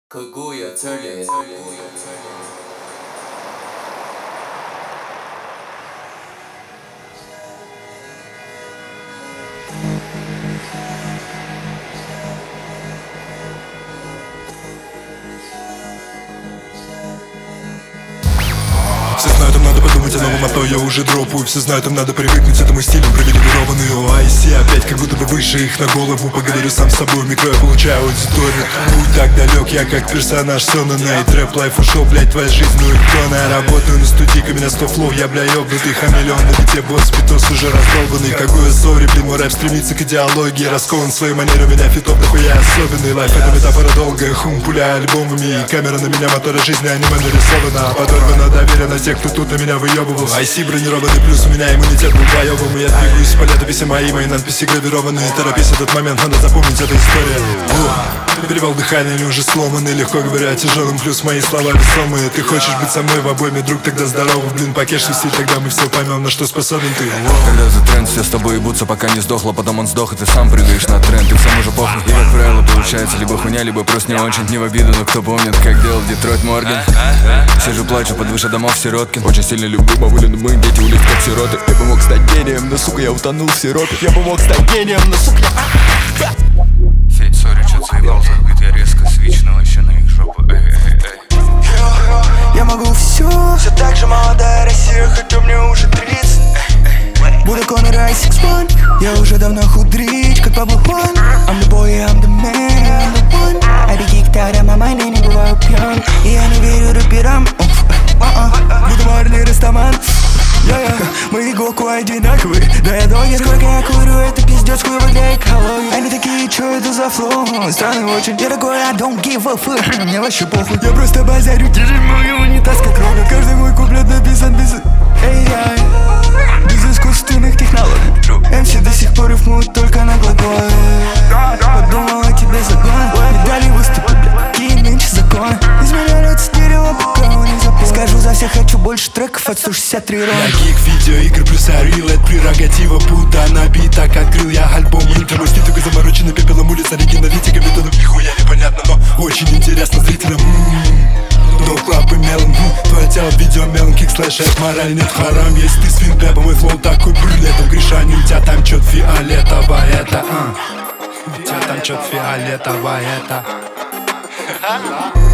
그구여 틀린 Все знают, им надо подумать о новом, а то я уже дропаю. Все знают, им надо привыкнуть к этому стилю. Привилегированные OIC опять как будто бы выше их на голову. Поговорю сам с собой, в микро я получаю аудиторию. Путь так далек, я как персонаж Сона Найт. Рэп лайф ушел, блять, твоя жизнь, ну и кто? Я работаю на студийке, меня 100 флоу, я, бля, ёбнутый хамелеон. На бите босс, питос уже раздолбанный. Какой сори, блин, мой рэп стремится к идеологии. Раскован в своей манере, у меня фитов нахуя особенный. Лайф это метафора долгая, хум, пуля альбомами. И камера на меня, мотора жизни, аниме нарисована. Подорвано доверие на тех, кто тут на меня выебывал. IC бронированный, плюс у меня иммунитет был боевым. И я двигаюсь по летописи мои надписи гравированные. Торопись, этот момент, надо запомнить, эта история. Перевал дыхания или уже сломанный. Легко говоря, тяжелым, плюс мои слова весомые. Ты хочешь быть со мной в обойме, друг, тогда здоровый. Блин, покешься стиль, тогда мы все поймем, на что способен ты. Когда за тренд, все с тобой ебутся, пока не сдохло. Потом он сдох, и ты сам прыгаешь на тренд. И всем уже похуй. И как правило получается либо хуйня, либо просто не очень. Не в обиду, но кто помнит, как делал Детройт Морген. Сижу, плачу под выше домов Сироткин. Очень сильно люблю бабулю, но мы дети улиц как сироты. Я бы мог стать гением, но сука, я утонул в сиропе. Я бы мог стать гением, но сука, Федь, сори, чё-то заебал, забыт я резко. Свично вообще на их жопу, Я могу все так же молодая Россия, хотя мне уже 30. Буду Конор I6-1. Я уже давно худрить, как Пабло Хуан. I'm the boy, I'm the man, I'm the one. I be geeked out of my mind, я не бываю пьян. И я не верю рэперам. Буду морный растаман. Мои гоку одинаковые, да я догер. Сколько я курю, это пиздец, хуево для экологии. Они такие, чё это за флоу? Странный очень. Я такой, I don't give a fuck. Мне вообще похуй. Я просто базарю, держи мой унитаз как ровно. Каждый мой куплет написан без AI, без искусственных технологий. MC до сих пор рифмуют только на глаголе. Подумал о тебе загон. Не дали выступить, бля, какие нынче законы. Изменяли это дерево, пока он не запомнил. Скажу за всех, хочу больше треков от 163 ровно. Я гик, видеоигр плюс Unreal, это прерогатива Будда на битах. Открыл я альбом интро, мой стиль только замороченный пепелом улиц. Оригиналитика методов нихуя непонятно, но очень интересно зрителям. Клаб и мелом, твое тело видео мелом, кик слэш, это мораль, нет харам. Есть ты свин дэпа, мой флоу такой брюлетом. Гришани, у тебя там чё-то фиолетовое, это у тебя там чё-то фиолетовое, это